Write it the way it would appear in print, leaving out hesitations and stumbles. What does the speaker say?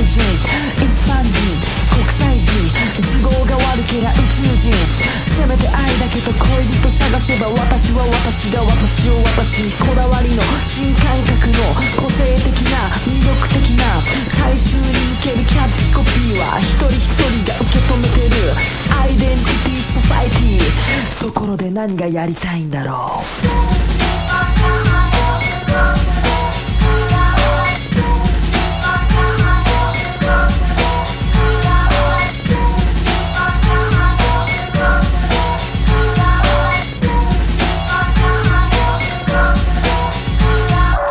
人一般人国際人都合が悪けりゃ宇宙人せめて愛だけと恋人探せば私は私が私を私こだわりの新感覚の個性的な魅力的な大衆に受けるキャッチコピーは一人一人が受け止めてるアイデンティティソサイティところで何がやりたいんだろう